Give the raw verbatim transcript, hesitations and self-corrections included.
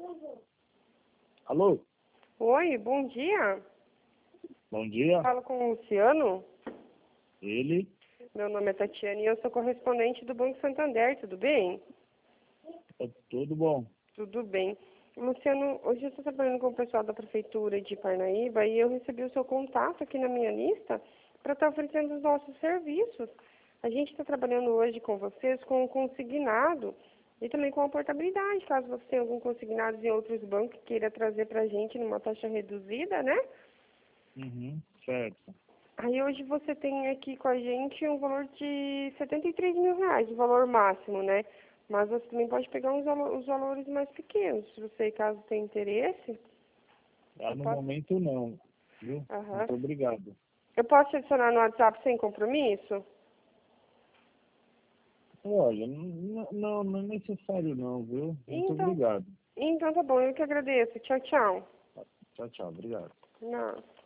Alô? Oi, bom dia. Bom dia. Falo com o Luciano. Ele? Meu nome é Tatiana e eu sou correspondente do Banco Santander, tudo bem? Tá tudo bom. Tudo bem. Luciano, hoje eu estou trabalhando com o pessoal da Prefeitura de Parnaíba e eu recebi o seu contato aqui na minha lista para estar oferecendo os nossos serviços. A gente está trabalhando hoje com vocês com o consignado e também com a portabilidade, caso você tenha algum consignado em outros bancos que queira trazer para a gente numa taxa reduzida, né? Uhum, certo. Aí hoje você tem aqui com a gente um valor de setenta e três mil reais, o valor máximo, né? Mas você também pode pegar uns valo- os valores mais pequenos, se você caso tenha interesse. Ah, Eu no posso, momento não, viu? aham. Muito obrigado. Eu posso te adicionar no WhatsApp sem compromisso? Olha, n- não, não é necessário não, viu? Muito Então, obrigado. então tá bom, eu que agradeço. Tchau, tchau. Tchau, tchau. Obrigado. Não.